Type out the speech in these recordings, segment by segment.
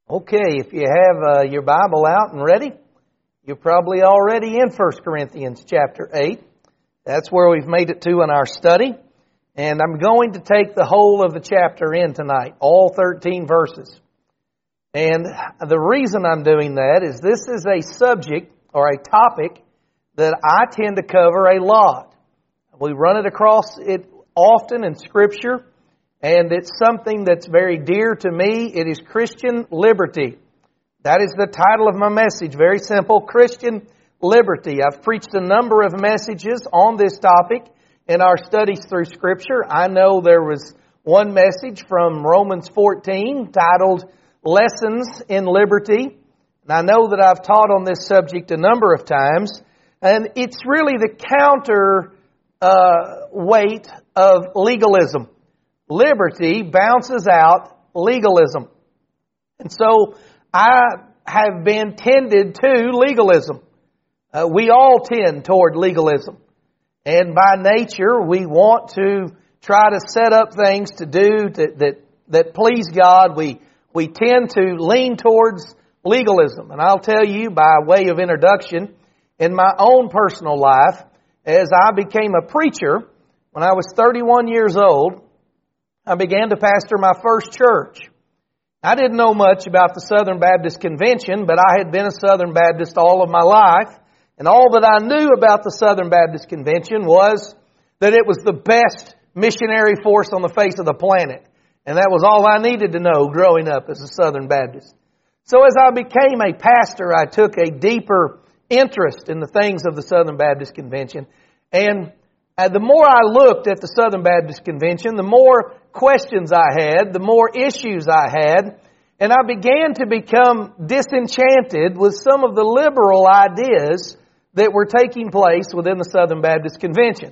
Okay, if you have your Bible out and ready, you're probably already in 1 Corinthians chapter 8. That's where we've made it to in our study. And I'm going to take the whole of the chapter in tonight, all 13 verses. And the reason I'm doing that is this is a subject or a topic that I tend to cover a lot. We run it across it often in Scripture. And it's something that's very dear to me. It is Christian liberty. That is the title of my message. Very simple, Christian liberty. I've preached a number of messages on this topic in our studies through Scripture. I know there was one message from Romans 14 titled Lessons in Liberty. And I know that I've taught on this subject a number of times. And it's really the counter weight of legalism. Liberty bounces out legalism. And so I have been tended to legalism. We all tend toward legalism. And by nature, we want to try to set up things to do that please God. We tend to lean towards legalism. And I'll tell you by way of introduction, in my own personal life, as I became a preacher, when I was 31 years old, I began to pastor my first church. I didn't know much about the Southern Baptist Convention, but I had been a Southern Baptist all of my life. And all that I knew about the Southern Baptist Convention was that it was the best missionary force on the face of the planet. And that was all I needed to know growing up as a Southern Baptist. So as I became a pastor, I took a deeper interest in the things of the Southern Baptist Convention. And the more I looked at the Southern Baptist Convention, the more questions I had, the more issues I had, and I began to become disenchanted with some of the liberal ideas that were taking place within the Southern Baptist Convention.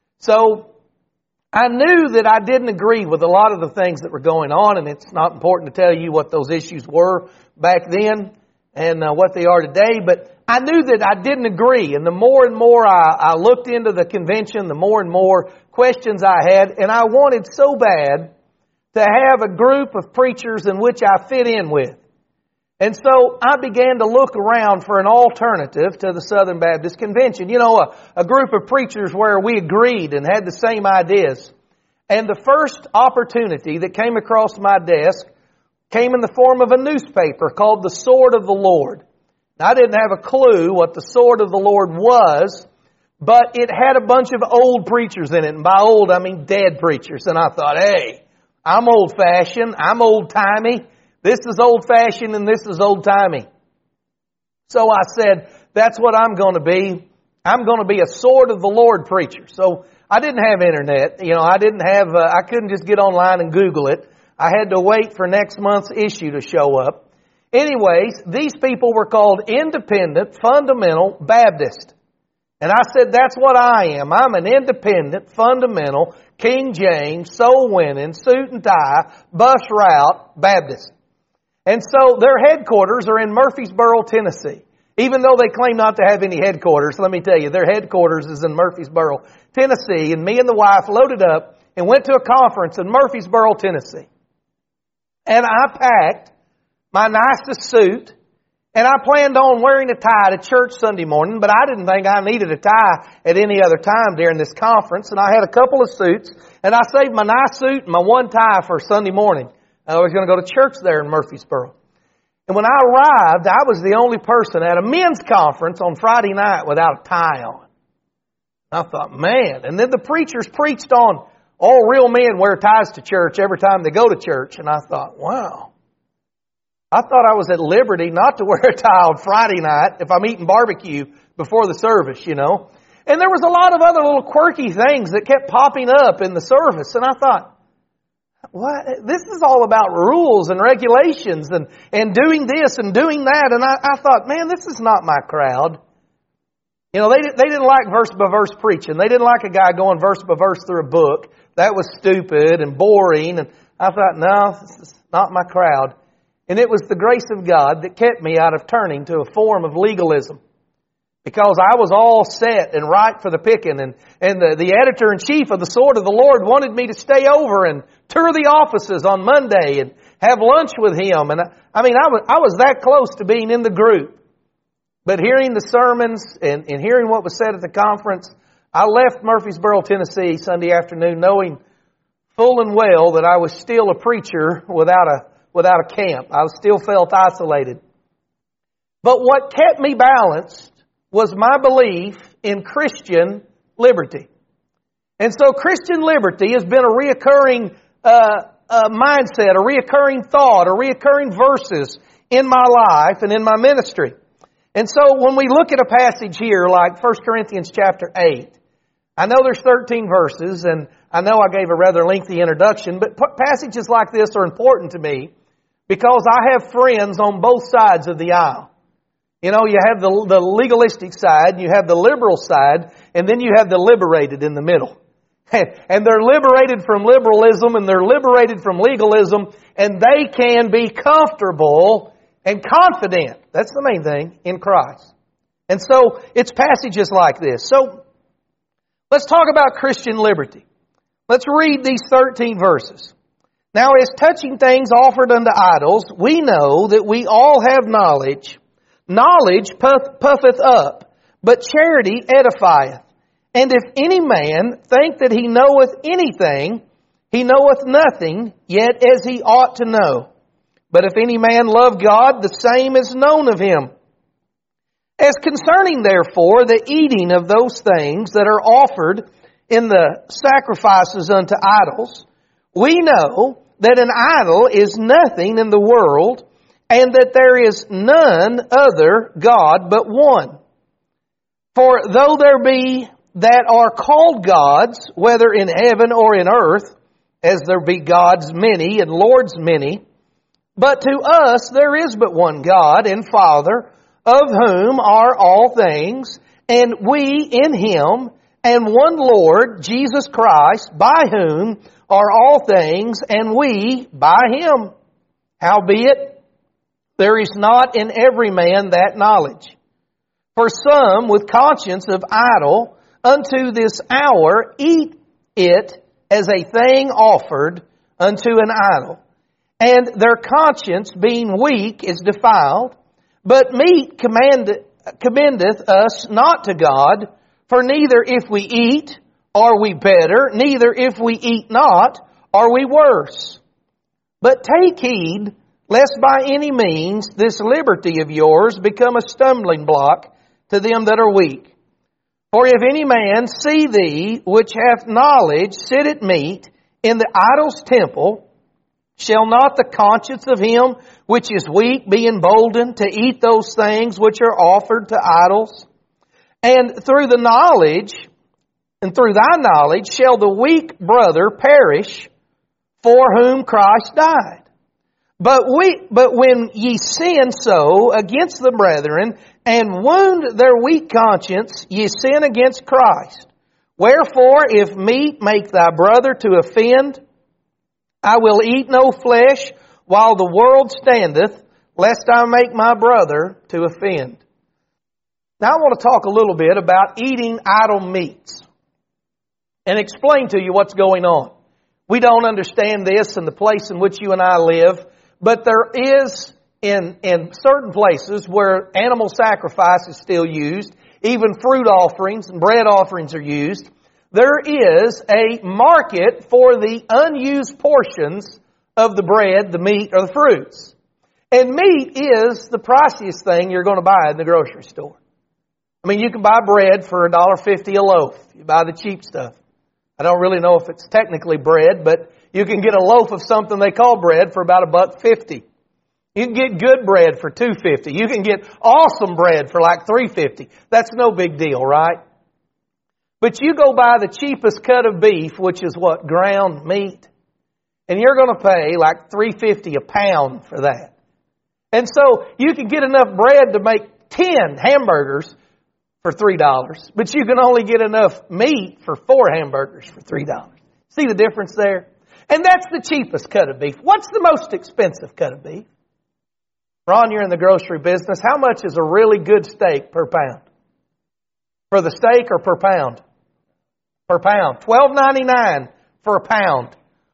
So I knew that I didn't agree with a lot of the things that were going on, and it's not important to tell you what those issues were back then and what they are today, but I knew that I didn't agree, and the more and more I looked into the convention, the more and more questions I had, and I wanted so bad to have a group of preachers in which I fit in with. And so I began to look around for an alternative to the Southern Baptist Convention. You know, a group of preachers where we agreed and had the same ideas. And the first opportunity that came across my desk came in the form of a newspaper called The Sword of the Lord. I didn't have a clue what the Sword of the Lord was, but it had a bunch of old preachers in it. And by old, I mean dead preachers. And I thought, hey, I'm old-fashioned, I'm old-timey. This is old-fashioned and this is old-timey. So I said, that's what I'm going to be. I'm going to be a Sword of the Lord preacher. So I didn't have internet. You know, I couldn't just get online and Google it. I had to wait for next month's issue to show up. Anyways, these people were called Independent Fundamental Baptist. And I said, that's what I am. I'm an independent, fundamental, King James, soul-winning, suit and tie, bus route Baptist. And so their headquarters are in Murfreesboro, Tennessee. Even though they claim not to have any headquarters, let me tell you, their headquarters is in Murfreesboro, Tennessee. And me and the wife loaded up and went to a conference in Murfreesboro, Tennessee. And I packed my nicest suit, and I planned on wearing a tie to church Sunday morning, but I didn't think I needed a tie at any other time during this conference, and I had a couple of suits, and I saved my nice suit and my one tie for Sunday morning. I was going to go to church there in Murfreesboro. And when I arrived, I was the only person at a men's conference on Friday night without a tie on. I thought, man, and then the preachers preached on all real men wear ties to church every time they go to church, and I thought, wow. I thought I was at liberty not to wear a tie on Friday night if I'm eating barbecue before the service, you know. And there was a lot of other little quirky things that kept popping up in the service. And I thought, what? This is all about rules and regulations and doing this and doing that. And I thought, man, this is not my crowd. You know, they didn't like verse by verse preaching. They didn't like a guy going verse by verse through a book. That was stupid and boring. And I thought, no, this is not my crowd. And it was the grace of God that kept me out of turning to a form of legalism. Because I was all set and ripe for the picking. And the editor-in-chief of the Sword of the Lord wanted me to stay over and tour the offices on Monday and have lunch with him. And I was that close to being in the group. But hearing the sermons and hearing what was said at the conference, I left Murfreesboro, Tennessee Sunday afternoon knowing full and well that I was still a preacher without a camp. I still felt isolated. But what kept me balanced was my belief in Christian liberty. And so Christian liberty has been a reoccurring mindset, a reoccurring thought, a reoccurring verses in my life and in my ministry. And so when we look at a passage here like 1 Corinthians chapter 8, I know there's 13 verses, and I know I gave a rather lengthy introduction, but passages like this are important to me because I have friends on both sides of the aisle. You know, you have the legalistic side, you have the liberal side, and then you have the liberated in the middle. And they're liberated from liberalism and they're liberated from legalism, and they can be comfortable and confident. That's the main thing in Christ. And so it's passages like this. So let's talk about Christian liberty. Let's read these 13 verses. Now, as touching things offered unto idols, we know that we all have knowledge. Knowledge puffeth up, but charity edifieth. And if any man think that he knoweth anything, he knoweth nothing, yet as he ought to know. But if any man love God, the same is known of him. As concerning, therefore, the eating of those things that are offered in the sacrifices unto idols, we know that an idol is nothing in the world, and that there is none other God but one. For though there be that are called gods, whether in heaven or in earth, as there be gods many and lords many, but to us there is but one God and Father, of whom are all things, and we in Him, and one Lord, Jesus Christ, by whom are all things, and we by Him. Howbeit, there is not in every man that knowledge. For some with conscience of idol, unto this hour eat it as a thing offered unto an idol. And their conscience being weak is defiled. But meat commendeth us not to God, for neither if we eat are we better, neither if we eat not are we worse. But take heed, lest by any means this liberty of yours become a stumbling block to them that are weak. For if any man see thee, which hath knowledge, sit at meat in the idol's temple, shall not the conscience of him which is weak be emboldened to eat those things which are offered to idols? And through thy knowledge shall the weak brother perish, for whom Christ died. But when ye sin so against the brethren, and wound their weak conscience, ye sin against Christ. Wherefore, if meat make thy brother to offend, I will eat no flesh while the world standeth, lest I make my brother to offend. Now I want to talk a little bit about eating idol meats and explain to you what's going on. We don't understand this in the place in which you and I live, but there is in certain places where animal sacrifice is still used, even fruit offerings and bread offerings are used. There is a market for the unused portions of the bread, the meat, or the fruits. And meat is the priciest thing you're going to buy in the grocery store. I mean, you can buy bread for $1.50 a loaf. You buy the cheap stuff. I don't really know if it's technically bread, but you can get a loaf of something they call bread for about $1.50. You can get good bread for $2.50. You can get awesome bread for like $3.50. That's no big deal, right? But you go buy the cheapest cut of beef, which is what? Ground meat. And you're going to pay like $3.50 a pound for that. And so you can get enough bread to make 10 hamburgers for $3. But you can only get enough meat for 4 hamburgers for $3. See the difference there? And that's the cheapest cut of beef. What's the most expensive cut of beef? Ron, you're in the grocery business. How much is a really good steak per pound? For the steak or per pound? Per pound. $12.99 for a pound.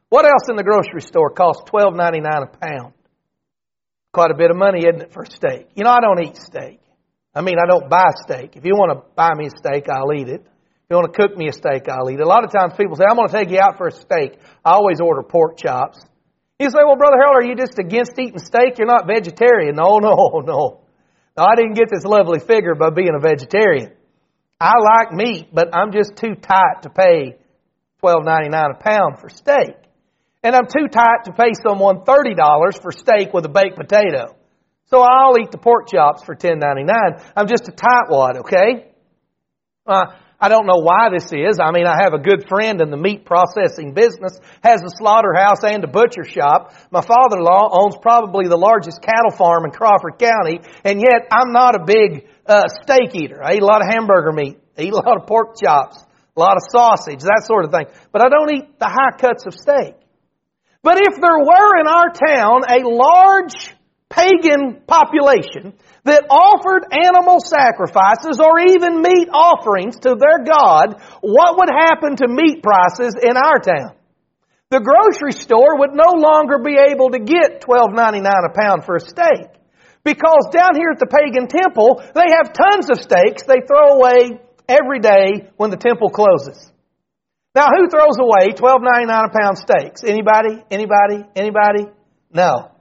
What else in the grocery store costs $12.99 a pound? Quite a bit of money, isn't it, for a steak? You know, I don't eat steak. I don't buy steak. If you want to buy me a steak, I'll eat it. If you want to cook me a steak, I'll eat it. A lot of times people say, I'm going to take you out for a steak. I always order pork chops. You say, well, Brother Harold, are you just against eating steak? You're not vegetarian. No. I didn't get this lovely figure by being a vegetarian. I like meat, but I'm just too tight to pay $12.99 a pound for steak. And I'm too tight to pay someone $30 for steak with a baked potato. So I'll eat the pork chops for $10.99. I'm just a tightwad, okay? I don't know why this is. I have a good friend in the meat processing business, has a slaughterhouse and a butcher shop. My father-in-law owns probably the largest cattle farm in Crawford County, and yet I'm not a big steak eater. I eat a lot of hamburger meat. I eat a lot of pork chops, a lot of sausage, that sort of thing. But I don't eat the high cuts of steak. But if there were in our town a large pagan population that offered animal sacrifices or even meat offerings to their God, what would happen to meat prices in our town? The grocery store would no longer be able to get $12.99 a pound for a steak. Because down here at the pagan temple, they have tons of steaks they throw away every day when the temple closes. Now, who throws away $12.99 a pound steaks? Anybody? No.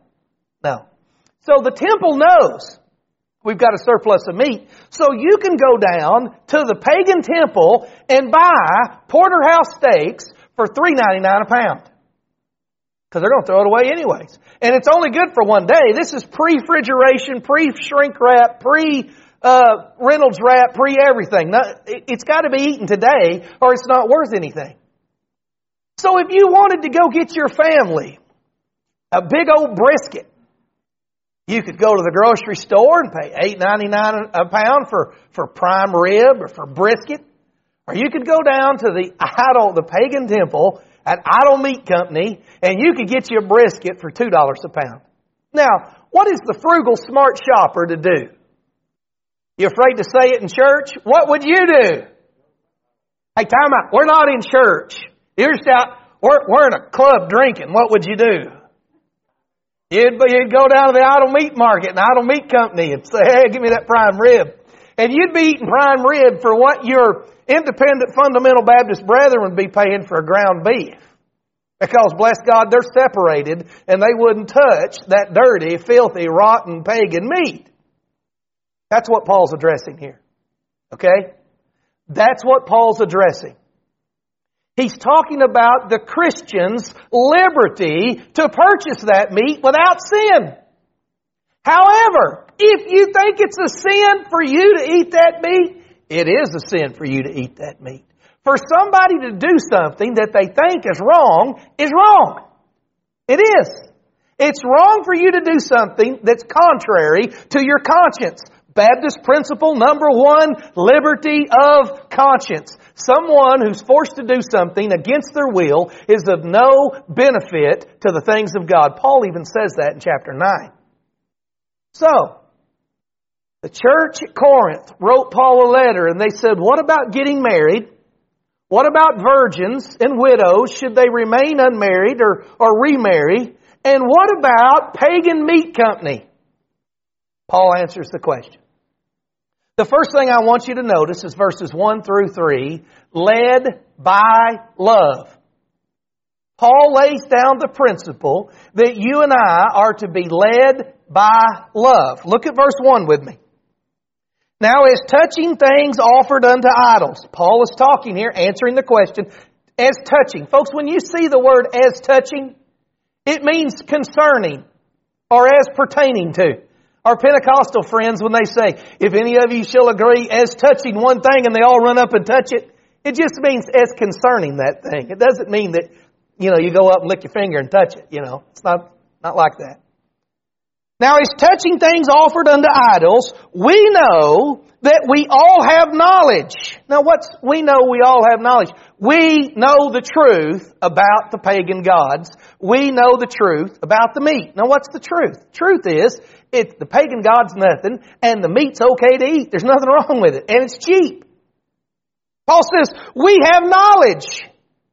So the temple knows we've got a surplus of meat. So you can go down to the pagan temple and buy porterhouse steaks for $3.99 a pound. Because they're going to throw it away anyways. And it's only good for one day. This is pre-refrigeration, pre-shrink wrap, Reynolds wrap, pre-everything. It's got to be eaten today or it's not worth anything. So if you wanted to go get your family a big old brisket, you could go to the grocery store and pay $8.99 a pound for prime rib or for brisket. Or you could go down to the pagan temple at Idol Meat Company and you could get you a brisket for $2 a pound. Now, what is the frugal smart shopper to do? You afraid to say it in church? What would you do? Hey, time out. We're not in church. You're just out. We're in a club drinking. What would you do? You'd go down to the Idol Meat Market and Idol Meat Company and say, hey, give me that prime rib. And you'd be eating prime rib for what your independent fundamental Baptist brethren would be paying for a ground beef. Because, bless God, they're separated and they wouldn't touch that dirty, filthy, rotten pagan meat. That's what Paul's addressing here. Okay? That's what Paul's addressing. He's talking about the Christian's liberty to purchase that meat without sin. However, if you think it's a sin for you to eat that meat, it is a sin for you to eat that meat. For somebody to do something that they think is wrong. It is. It's wrong for you to do something that's contrary to your conscience. Baptist principle number 1, liberty of conscience. Someone who's forced to do something against their will is of no benefit to the things of God. Paul even says that in chapter 9. So, the church at Corinth wrote Paul a letter and they said, what about getting married? What about virgins and widows? Should they remain unmarried or remarry? And what about pagan meat company? Paul answers the question. The first thing I want you to notice is verses 1 through 3, led by love. Paul lays down the principle that you and I are to be led by love. Look at verse 1 with me. Now, as touching things offered unto idols. Paul is talking here, answering the question, as touching. Folks, when you see the word as touching, it means concerning or as pertaining to. Our Pentecostal friends, when they say, if any of you shall agree as touching one thing and they all run up and touch it, it just means as concerning that thing. It doesn't mean that, you go up and lick your finger and touch it. It's not like that. Now, as touching things offered unto idols, we know that we all have knowledge. Now, we know we all have knowledge? We know the truth about the pagan gods. We know the truth about the meat. Now, what's the truth? Truth is, the pagan god's nothing, and the meat's okay to eat. There's nothing wrong with it, and it's cheap. Paul says, we have knowledge.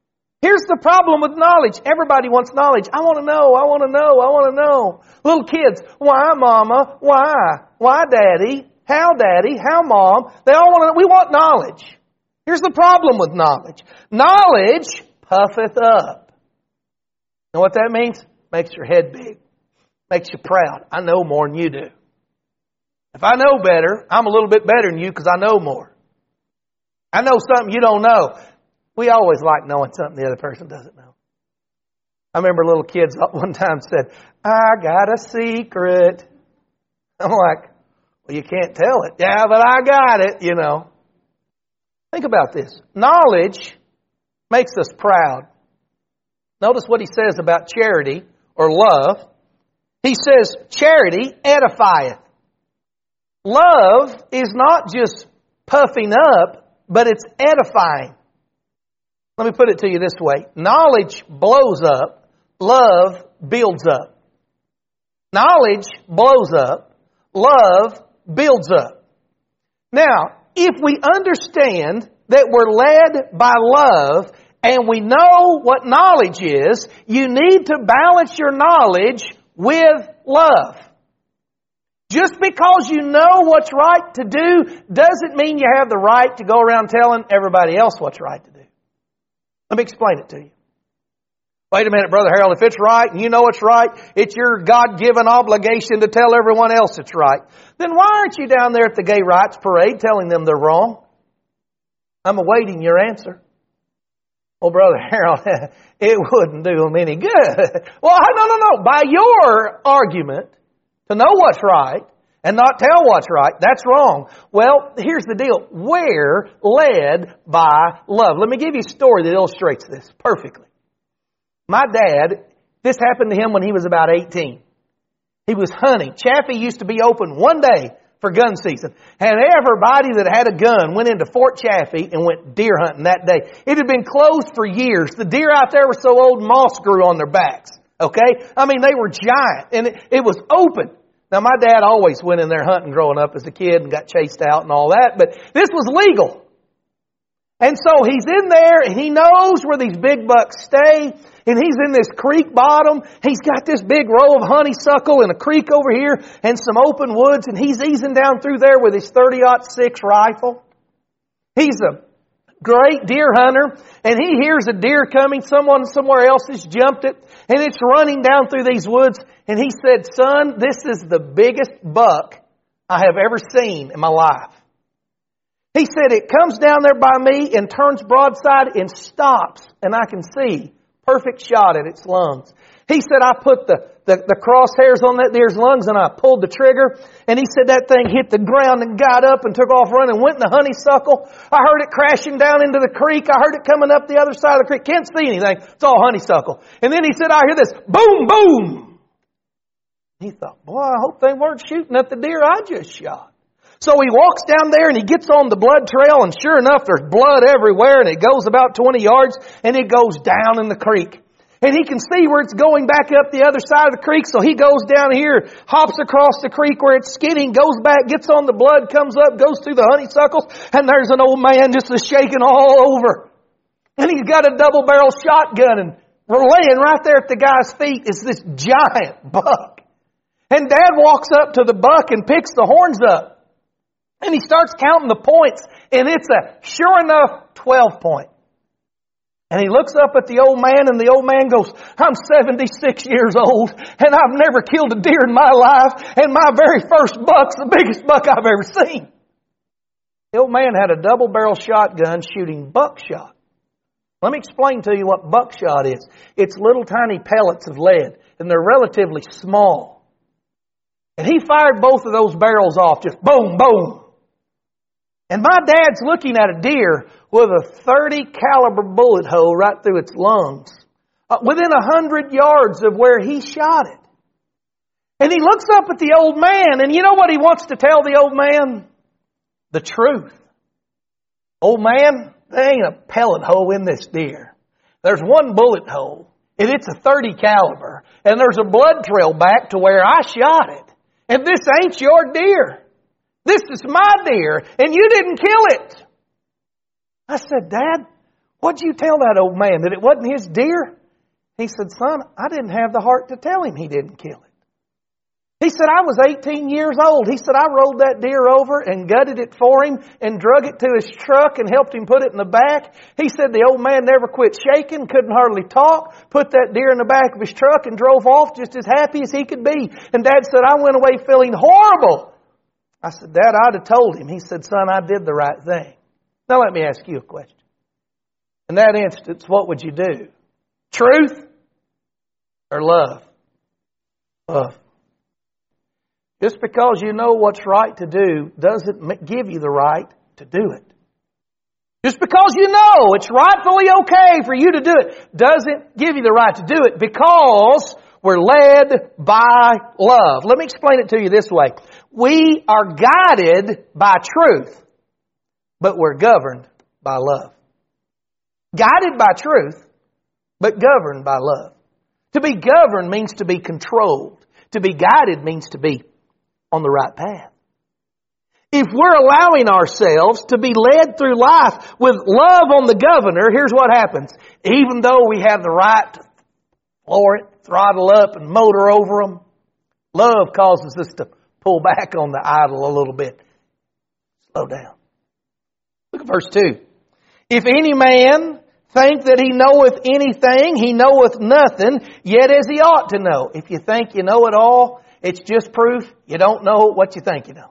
Here's the problem with knowledge. Everybody wants knowledge. I want to know, I want to know, I want to know. Little kids, why mama? Why? Why daddy? How daddy? How mom? They all want to know. We want knowledge. Here's the problem with knowledge. Knowledge puffeth up. Know what that means? Makes your head big. Makes you proud. I know more than you do. If I know better, I'm a little bit better than you because I know more. I know something you don't know. We always like knowing something the other person doesn't know. I remember little kids one time said, I got a secret. I'm like, well, you can't tell it. Yeah, but I got it, you know. Think about this. Knowledge makes us proud. Notice what he says about charity or love. He says, charity edifieth. Love is not just puffing up, but it's edifying. Let me put it to you this way. Knowledge blows up. Love builds up. Knowledge blows up. Love builds up. Now, if we understand that we're led by love and we know what knowledge is, you need to balance your knowledge with love. Just because you know what's right to do doesn't mean you have the right to go around telling everybody else what's right to do. Let me explain it to you. Wait a minute, Brother Harold. If it's right and you know it's right, it's your God-given obligation to tell everyone else it's right. Then why aren't you down there at the gay rights parade telling them they're wrong? I'm awaiting your answer. Well, Brother Harold, it wouldn't do them any good. Well, no. By your argument to know what's right and not tell what's right, that's wrong. Well, here's the deal. We're led by love. Let me give you a story that illustrates this perfectly. My dad, this happened to him when he was about 18. He was hunting. Chaffee used to be open one day for gun season. And everybody that had a gun went into Fort Chaffee and went deer hunting that day. It had been closed for years. The deer out there were so old, moss grew on their backs. Okay? I mean, they were giant. And it was open. Now, my dad always went in there hunting growing up as a kid and got chased out and all that. But this was legal. And so he's in there and he knows where these big bucks stay. And he's in this creek bottom. He's got this big row of honeysuckle and a creek over here and some open woods. And he's easing down through there with his 30-06 rifle. He's a great deer hunter. And he hears a deer coming. Someone somewhere else has jumped it. And it's running down through these woods. And he said, son, this is the biggest buck I have ever seen in my life. He said, it comes down there by me and turns broadside and stops. And I can see perfect shot at its lungs. He said, I put the crosshairs on that deer's lungs and I pulled the trigger. And he said that thing hit the ground and got up and took off running, went in the honeysuckle. I heard it crashing down into the creek. I heard it coming up the other side of the creek. Can't see anything. It's all honeysuckle. And then he said, I hear this boom, boom. He thought, boy, I hope they weren't shooting at the deer I just shot. So he walks down there and he gets on the blood trail, and sure enough, there's blood everywhere, and it goes about 20 yards, and it goes down in the creek. And he can see where it's going back up the other side of the creek, so he goes down here, hops across the creek where it's skidding, goes back, gets on the blood, comes up, goes through the honeysuckles, and there's an old man just shaking all over. And he's got a double-barrel shotgun, and laying right there at the guy's feet is this giant buck. And Dad walks up to the buck and picks the horns up. And he starts counting the points, and it's a, sure enough, 12 point. And he looks up at the old man, and the old man goes, I'm 76 years old, and I've never killed a deer in my life, and my very first buck's the biggest buck I've ever seen. The old man had a double-barrel shotgun shooting buckshot. Let me explain to you what buckshot is. It's little tiny pellets of lead, and they're relatively small. And he fired both of those barrels off, just boom, boom. And my dad's looking at a deer with a .30 caliber bullet hole right through its lungs, within 100 yards of where he shot it. And he looks up at the old man, and you know what he wants to tell the old man? The truth. Old man, there ain't a pellet hole in this deer. There's one bullet hole, and it's a .30 caliber, and there's a blood trail back to where I shot it. And this ain't your deer. This is my deer, and you didn't kill it. I said, Dad, What'd you tell that old man? That it wasn't his deer? He said, son, I didn't have the heart to tell him he didn't kill it. He said, I was 18 years old. He said, I rolled that deer over and gutted it for him and drug it to his truck and helped him put it in the back. He said the old man never quit shaking, couldn't hardly talk, put that deer in the back of his truck and drove off just as happy as he could be. And Dad said, I went away feeling horrible. I said, Dad, I'd have told him. He said, son, I did the right thing. Now let me ask you a question. In that instance, what would you do? Truth or love? Love. Just because you know what's right to do doesn't give you the right to do it. Just because you know it's rightfully okay for you to do it doesn't give you the right to do it, because we're led by love. Let me explain it to you this way. We are guided by truth, but we're governed by love. Guided by truth, but governed by love. To be governed means to be controlled. To be guided means to be on the right path. If we're allowing ourselves to be led through life with love on the governor, here's what happens. Even though we have the right to floor it, throttle up, and motor over them, love causes us to pull back on the idle a little bit. Slow down. Look at verse 2. If any man think that he knoweth anything, he knoweth nothing, yet as he ought to know. If you think you know it all, it's just proof you don't know what you think you know.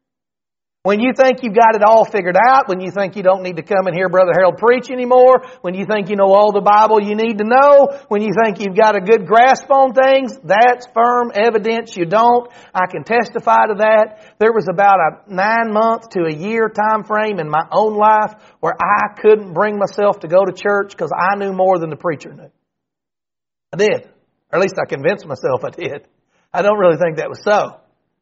When you think you've got it all figured out, when you think you don't need to come and hear Brother Harold preach anymore, when you think you know all the Bible you need to know, when you think you've got a good grasp on things, that's firm evidence you don't. I can testify to that. There was about a 9-month to a year time frame in my own life where I couldn't bring myself to go to church because I knew more than the preacher knew. I did. Or at least I convinced myself I did. I don't really think that was so.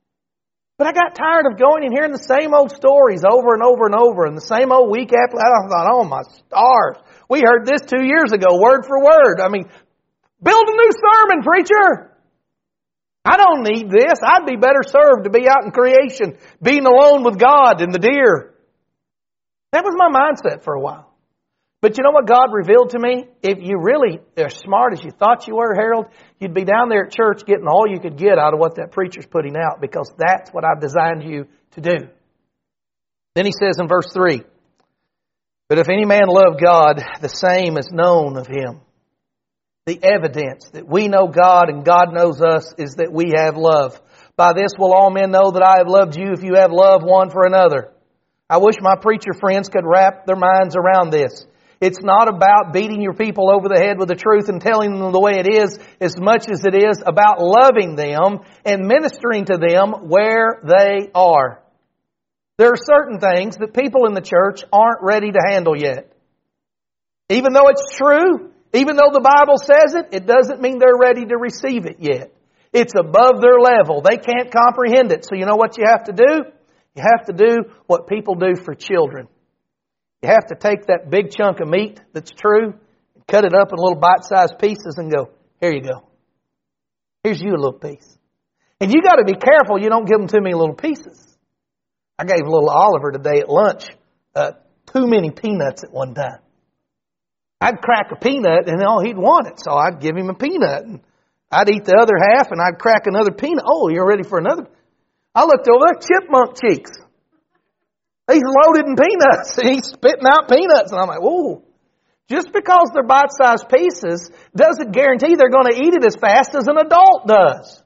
But I got tired of going and hearing the same old stories over and over and over, and the same old week after that. I thought, oh my stars, we heard this 2 years ago, word for word. I mean, build a new sermon, preacher. I don't need this. I'd be better served to be out in creation, being alone with God and the deer. That was my mindset for a while. But you know what God revealed to me? If you really are smart as you thought you were, Harold, you'd be down there at church getting all you could get out of what that preacher's putting out, because that's what I've designed you to do. Then he says in verse 3, but if any man love God, the same is known of him. The evidence that we know God and God knows us is that we have love. By this will all men know that I have loved you, if you have love one for another. I wish my preacher friends could wrap their minds around this. It's not about beating your people over the head with the truth and telling them the way it is, as much as it is about loving them and ministering to them where they are. There are certain things that people in the church aren't ready to handle yet. Even though it's true, even though the Bible says it, it doesn't mean they're ready to receive it yet. It's above their level. They can't comprehend it. So you know what you have to do? You have to do what people do for children. You have to take that big chunk of meat that's true, cut it up in little bite-sized pieces and go, here you go. Here's you a little piece. And you got to be careful you don't give them too many little pieces. I gave little Oliver today at lunch too many peanuts at one time. I'd crack a peanut and he'd want it, so I'd give him a peanut. And I'd eat the other half and I'd crack another peanut. Oh, you're ready for another? I looked over there, chipmunk cheeks. He's loaded in peanuts. He's spitting out peanuts. And I'm like, whoa. Just because they're bite-sized pieces doesn't guarantee they're going to eat it as fast as an adult does.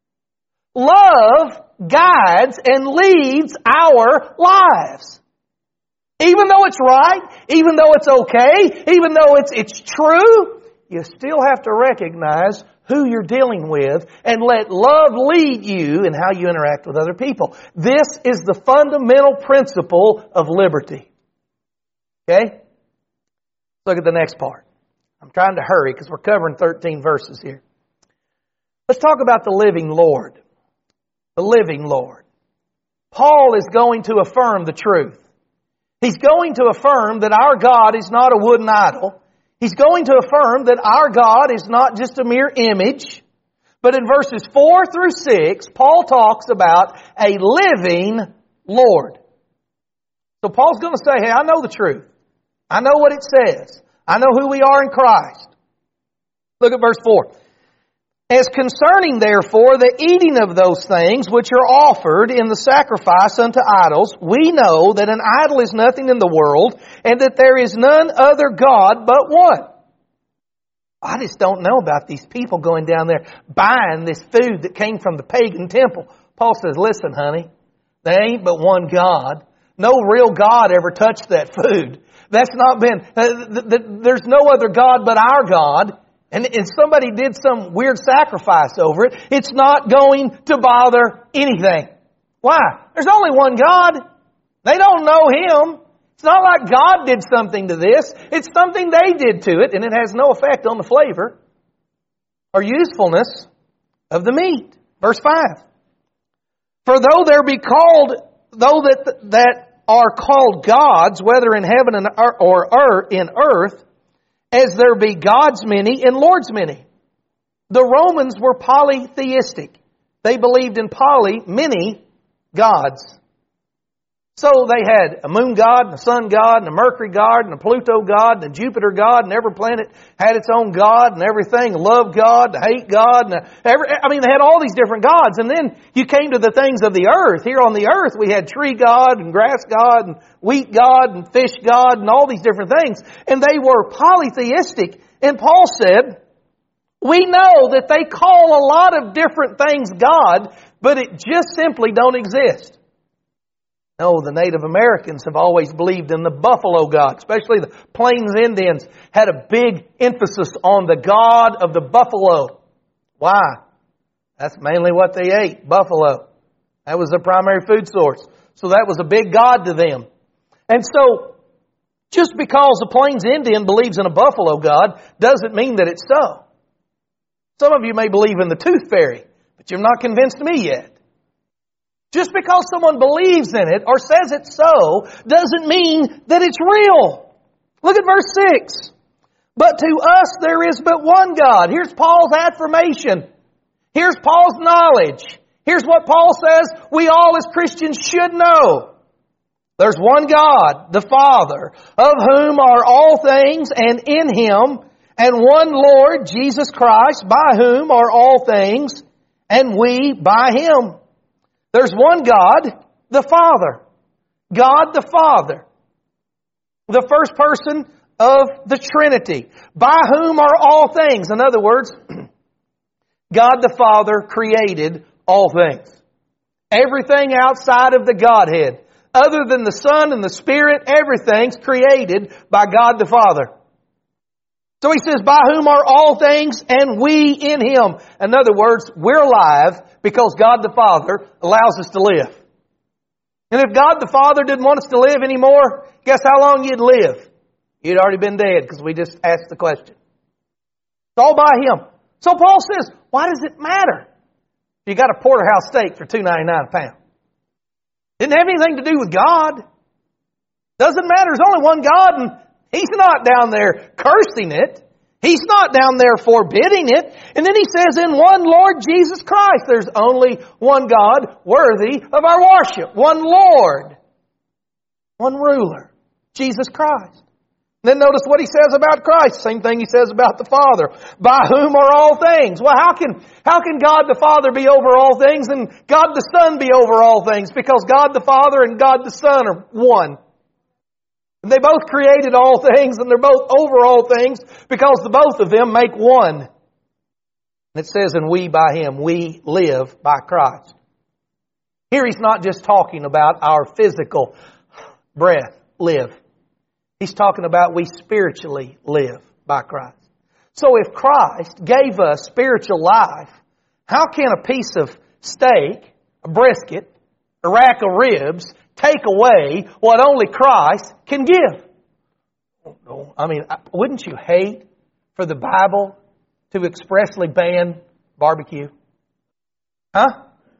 Love guides and leads our lives. Even though it's right, even though it's okay, even though it's true, you still have to recognize who you're dealing with and let love lead you in how you interact with other people. This is the fundamental principle of liberty. Okay? Look at the next part. I'm trying to hurry because we're covering 13 verses here. Let's talk about the living Lord. The living Lord. Paul is going to affirm the truth. He's going to affirm that our God is not a wooden idol. He's going to affirm that our God is not just a mere image. But in verses 4 through 6, Paul talks about a living Lord. So Paul's going to say, hey, I know the truth. I know what it says. I know who we are in Christ. Look at verse 4. As concerning, therefore, the eating of those things which are offered in the sacrifice unto idols, we know that an idol is nothing in the world, and that there is none other God but one. I just don't know about these people going down there buying this food that came from the pagan temple. Paul says, listen, honey, there ain't but one God. No real God ever touched that food. That's not been, there's no other God but our God. And if somebody did some weird sacrifice over it, it's not going to bother anything. Why? There's only one God. They don't know Him. It's not like God did something to this. It's something they did to it, and it has no effect on the flavor or usefulness of the meat. Verse 5. For though there be called, though that are called gods, whether in heaven or in earth, as there be gods many and lords many. The Romans were polytheistic. They believed in many gods. So they had a moon god, and a sun god, and a Mercury god, and a Pluto god, and a Jupiter god, and every planet had its own god and everything. Love god, the hate god, and they had all these different gods. And then you came to the things of the earth. Here on the earth we had tree god, and grass god, and wheat god, and fish god, and all these different things. And they were polytheistic. And Paul said, we know that they call a lot of different things God, but it just simply don't exist. No, the Native Americans have always believed in the buffalo god, especially the Plains Indians had a big emphasis on the god of the buffalo. Why? That's mainly what they ate, buffalo. That was their primary food source. So that was a big god to them. And so, just because a Plains Indian believes in a buffalo god doesn't mean that it's so. Some of you may believe in the tooth fairy, but you're not convinced me yet. Just because someone believes in it or says it's so doesn't mean that it's real. Look at verse 6. But to us there is but one God. Here's Paul's affirmation. Here's Paul's knowledge. Here's what Paul says we all as Christians should know. There's one God, the Father, of whom are all things and in Him, and one Lord, Jesus Christ, by whom are all things, and we by Him. There's one God, the Father. God the Father. The first person of the Trinity. By whom are all things. In other words, God the Father created all things. Everything outside of the Godhead. Other than the Son and the Spirit, everything's created by God the Father. So he says, by whom are all things, and we in Him. In other words, we're alive because God the Father allows us to live. And if God the Father didn't want us to live anymore, guess how long you'd live? You'd already been dead because we just asked the question. It's all by Him. So Paul says, why does it matter? You got a porterhouse steak for $2.99 a pound. Didn't have anything to do with God. Doesn't matter. There's only one God, and He's not down there cursing it. He's not down there forbidding it. And then he says, in one Lord Jesus Christ, there's only one God worthy of our worship. One Lord. One ruler. Jesus Christ. Then notice what he says about Christ. Same thing he says about the Father. By whom are all things? Well, how can God the Father be over all things and God the Son be over all things? Because God the Father and God the Son are one. And they both created all things and they're both over all things because the both of them make one. And it says, and we by Him, we live by Christ. Here he's not just talking about our physical breath, live. He's talking about we spiritually live by Christ. So if Christ gave us spiritual life, how can a piece of steak, a brisket, a rack of ribs take away what only Christ can give? I mean, wouldn't you hate for the Bible to expressly ban barbecue? Huh?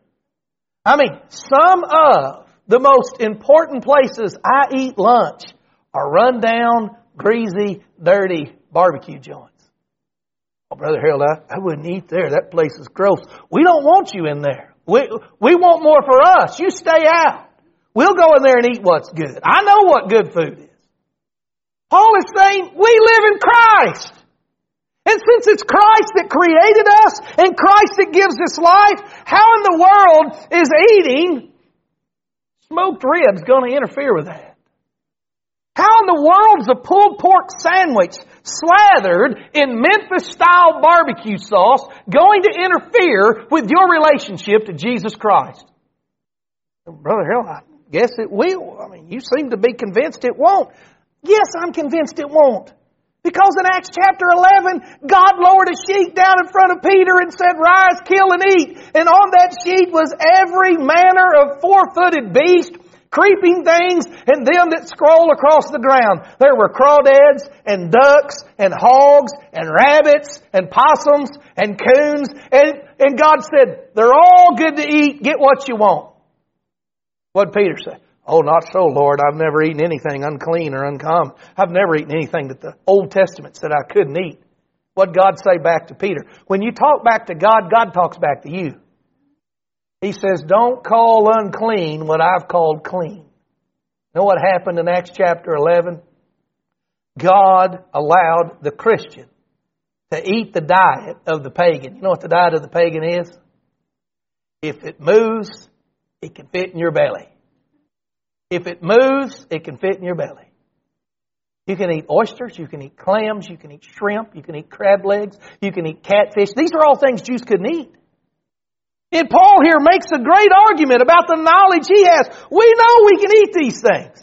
I mean, some of the most important places I eat lunch are run-down, greasy, dirty barbecue joints. Oh, Brother Harold, I wouldn't eat there. That place is gross. We don't want you in there. We want more for us. You stay out. We'll go in there and eat what's good. I know what good food is. Paul is saying we live in Christ. And since it's Christ that created us and Christ that gives us life, how in the world is eating smoked ribs going to interfere with that? How in the world is a pulled pork sandwich slathered in Memphis-style barbecue sauce going to interfere with your relationship to Jesus Christ? Brother Hill, I guess it will. I mean, you seem to be convinced it won't. Yes, I'm convinced it won't. Because in Acts chapter 11, God lowered a sheet down in front of Peter and said, "Rise, kill, and eat." And on that sheet was every manner of four-footed beast, creeping things, and them that scroll across the ground. There were crawdads, and ducks, and hogs, and rabbits, and possums, and coons. And God said, "They're all good to eat. Get what you want." What did Peter say? "Oh, not so, Lord. I've never eaten anything unclean or uncommon. I've never eaten anything that the Old Testament said I couldn't eat." What did God say back to Peter? When you talk back to God, God talks back to you. He says, "Don't call unclean what I've called clean." You know what happened in Acts chapter 11? God allowed the Christian to eat the diet of the pagan. You know what the diet of the pagan is? If it moves, it can fit in your belly. If it moves, it can fit in your belly. You can eat oysters, you can eat clams, you can eat shrimp, you can eat crab legs, you can eat catfish. These are all things Jews couldn't eat. And Paul here makes a great argument about the knowledge he has. We know we can eat these things.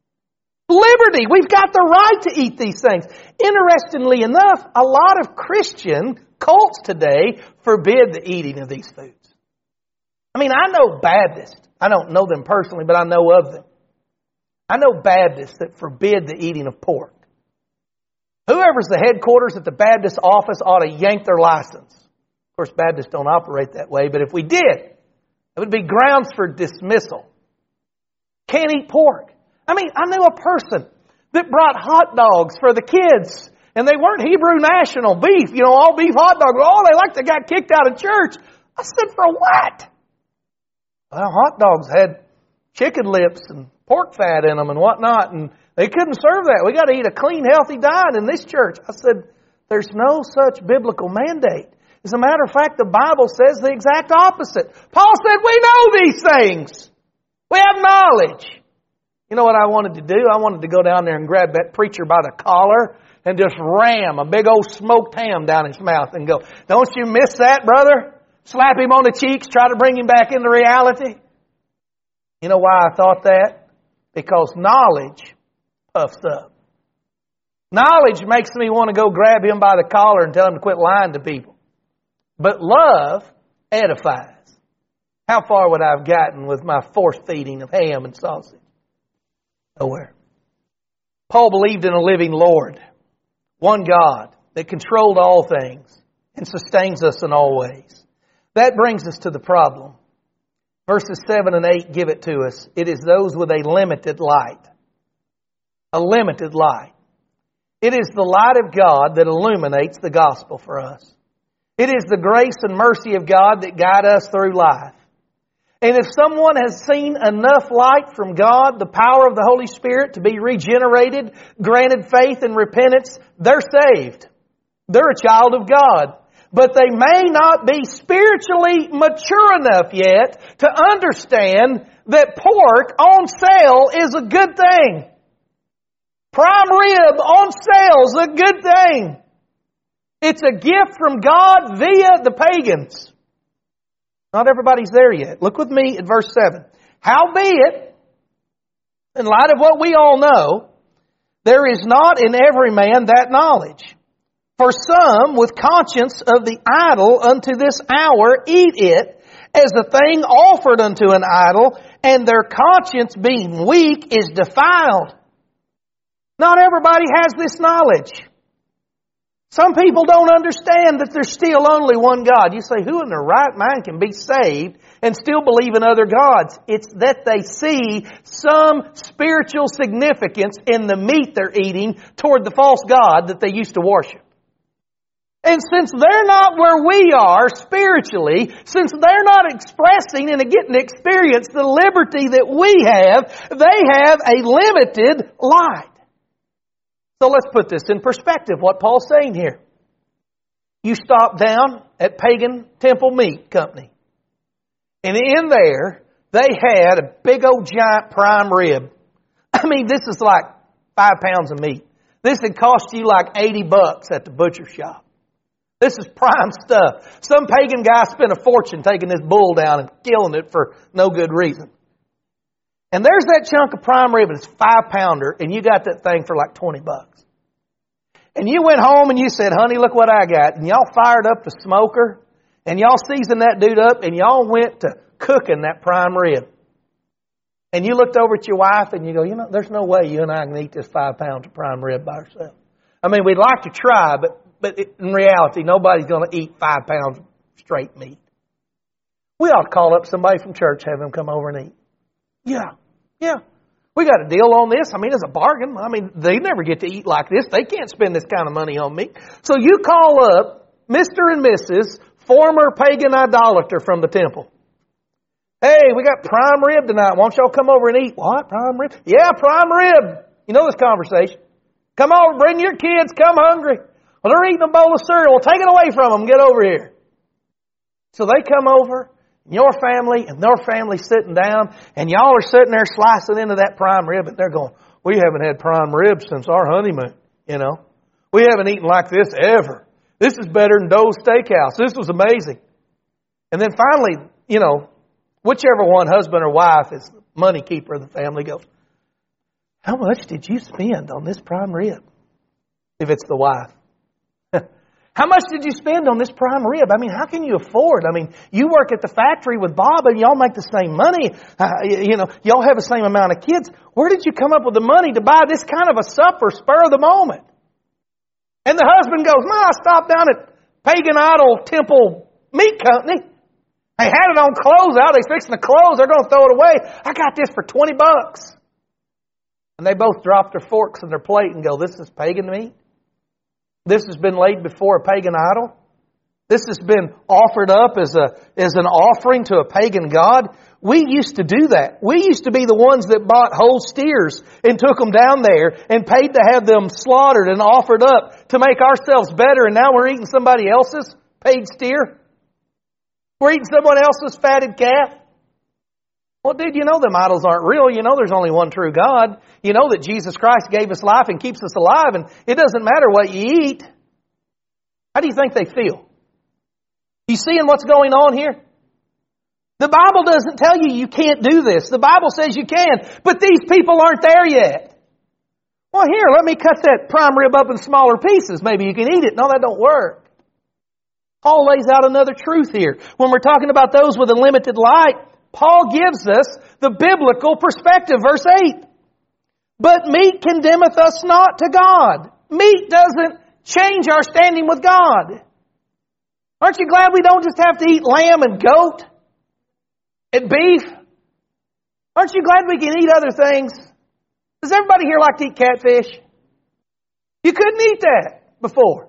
Liberty, we've got the right to eat these things. Interestingly enough, a lot of Christian cults today forbid the eating of these foods. I mean, I know Baptists. I don't know them personally, but I know of them. I know Baptists that forbid the eating of pork. Whoever's the headquarters at the Baptist office ought to yank their license. Of course, Baptists don't operate that way, but if we did, it would be grounds for dismissal. Can't eat pork. I mean, I knew a person that brought hot dogs for the kids, and they weren't Hebrew National beef, all beef hot dogs. Oh, they like they got kicked out of church. I said, for what? Well, hot dogs had chicken lips and pork fat in them and whatnot, and they couldn't serve that. We got to eat a clean, healthy diet in this church. I said, there's no such biblical mandate. As a matter of fact, the Bible says the exact opposite. Paul said, we know these things. We have knowledge. You know what I wanted to do? I wanted to go down there and grab that preacher by the collar and just ram a big old smoked ham down his mouth and go, "Don't you miss that, brother?" Slap him on the cheeks, try to bring him back into reality. You know why I thought that? Because knowledge puffs up. Knowledge makes me want to go grab him by the collar and tell him to quit lying to people. But love edifies. How far would I have gotten with my force feeding of ham and sausage? Nowhere. Paul believed in a living Lord, one God that controlled all things and sustains us in all ways. That brings us to the problem. Verses 7 and 8 give it to us. It is those with a limited light. A limited light. It is the light of God that illuminates the gospel for us. It is the grace and mercy of God that guide us through life. And if someone has seen enough light from God, the power of the Holy Spirit to be regenerated, granted faith and repentance, they're saved. They're a child of God. But they may not be spiritually mature enough yet to understand that pork on sale is a good thing. Prime rib on sale is a good thing. It's a gift from God via the pagans. Not everybody's there yet. Look with me at verse 7. Howbeit, in light of what we all know, there is not in every man that knowledge. For some, with conscience of the idol unto this hour, eat it as a thing offered unto an idol, and their conscience being weak is defiled. Not everybody has this knowledge. Some people don't understand that there's still only one God. You say, who in their right mind can be saved and still believe in other gods? It's that they see some spiritual significance in the meat they're eating toward the false god that they used to worship. And since they're not where we are spiritually, since they're not expressing and getting to experience the liberty that we have, they have a limited light. So let's put this in perspective, what Paul's saying here. You stop down at Pagan Temple Meat Company. And in there, they had a big old giant prime rib. I mean, this is like 5 pounds of meat. This would cost you like $80 at the butcher shop. This is prime stuff. Some pagan guy spent a fortune taking this bull down and killing it for no good reason. And there's that chunk of prime rib, it's 5-pounder, and you got that thing for like $20. And you went home and you said, honey, look what I got. And y'all fired up the smoker, and y'all seasoned that dude up, and y'all went to cooking that prime rib. And you looked over at your wife and you go, there's no way you and I can eat this 5 pounds of prime rib by ourselves. I mean, we'd like to try, but in reality, nobody's going to eat 5 pounds of straight meat. We ought to call up somebody from church, have them come over and eat. Yeah. We got a deal on this. I mean, it's a bargain. I mean, they never get to eat like this. They can't spend this kind of money on meat. So you call up Mr. and Mrs. former pagan idolater from the temple. Hey, we got prime rib tonight. Why don't y'all come over and eat? What? Prime rib? Yeah, prime rib. You know this conversation. Come over, bring your kids, come hungry. Well, they're eating a bowl of cereal. Well, take it away from them. Get over here. So they come over, your family and their family sitting down, and y'all are sitting there slicing into that prime rib, and they're going, we haven't had prime rib since our honeymoon, We haven't eaten like this ever. This is better than Doe's Steakhouse. This was amazing. And then finally, whichever one, husband or wife, is the money keeper of the family, goes, how much did you spend on this prime rib? If it's the wife. How much did you spend on this prime rib? I mean, how can you afford? I mean, you work at the factory with Bob and y'all make the same money. Y'all have the same amount of kids. Where did you come up with the money to buy this kind of a supper, spur of the moment? And the husband goes, I stopped down at Pagan Idol Temple Meat Company. They had it on close out. They're fixing the close. They're going to throw it away. I got this for $20. And they both drop their forks in their plate and go, this is pagan meat? This has been laid before a pagan idol? This has been offered up as an offering to a pagan god? We used to do that. We used to be the ones that bought whole steers and took them down there and paid to have them slaughtered and offered up to make ourselves better, and now we're eating somebody else's paid steer? We're eating someone else's fatted calf? Well, dude, them idols aren't real. There's only one true God. That Jesus Christ gave us life and keeps us alive, and it doesn't matter what you eat. How do you think they feel? You seeing what's going on here? The Bible doesn't tell you can't do this. The Bible says you can, but these people aren't there yet. Well, here, let me cut that prime rib up in smaller pieces. Maybe you can eat it. No, that don't work. Paul lays out another truth here. When we're talking about those with a limited light, Paul gives us the biblical perspective. Verse 8. But meat condemneth us not to God. Meat doesn't change our standing with God. Aren't you glad we don't just have to eat lamb and goat and beef? Aren't you glad we can eat other things? Does everybody here like to eat catfish? You couldn't eat that before.